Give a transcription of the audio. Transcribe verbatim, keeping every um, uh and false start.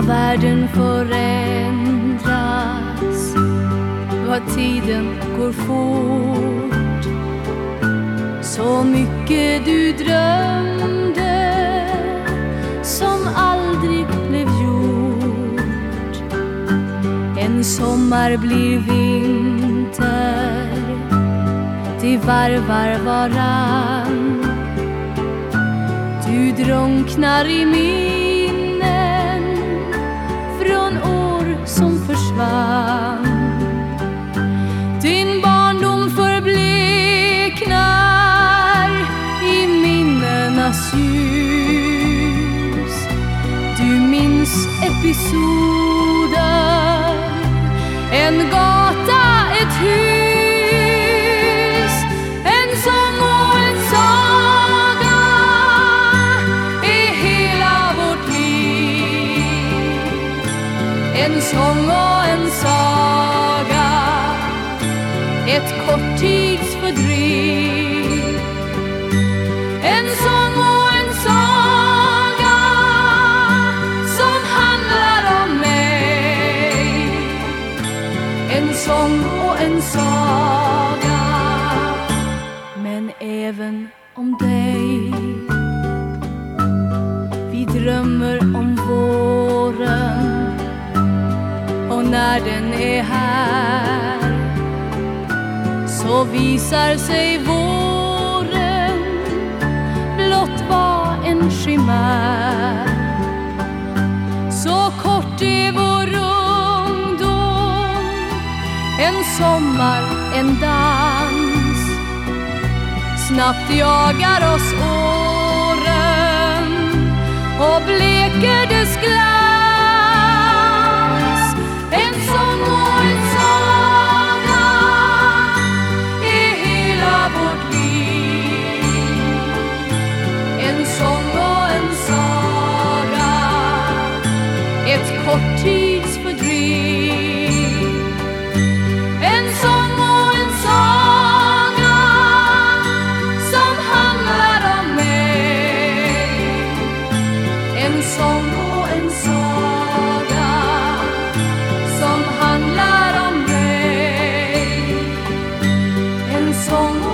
världen förändras, vad tiden går fort. Så mycket du drömde som aldrig blev gjort. En sommar blir vinter, de varvar varann. Du drunknar i minnen från år som försvann. Din barndom förbleknar i minnenas ljus. Du minns episoder, en gata, ett hus, en sång och en saga är hela vårt liv. En sång och en saga, ett korttidsfördriv. En sång och en saga som handlar om mig. En sång och en saga, men även om dig. Vi drömmer om våren, och när den är här så visar sig våren blott var en skimär. Så kort är vår ungdom, en sommar, en dans. Snabbt jagar oss åren och bleker dess glans. En sång och en saga är hela vårt liv. En sång och en saga, ett korttidsfördriv. En sång och en saga som handlar om mig. En sång och en saga som handlar om mig. En sång